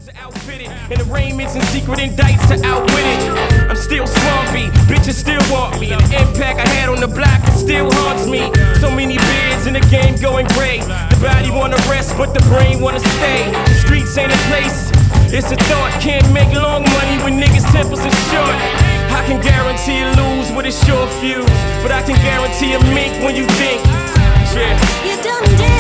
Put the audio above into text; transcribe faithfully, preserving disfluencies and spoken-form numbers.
are outfitted, and arraignments and secret indicts are outwit it. I'm still swampy, bitches still want me, and the impact I had on the block it still haunts me. So many beards in the game going gray. The body wanna rest, but the brain wanna stay. The streets ain't a place, it's a thought. Can't make long money when niggas' tempers are short. I can guarantee you lose with a short fuse, but I can guarantee a mink when you think. Yeah. You done did.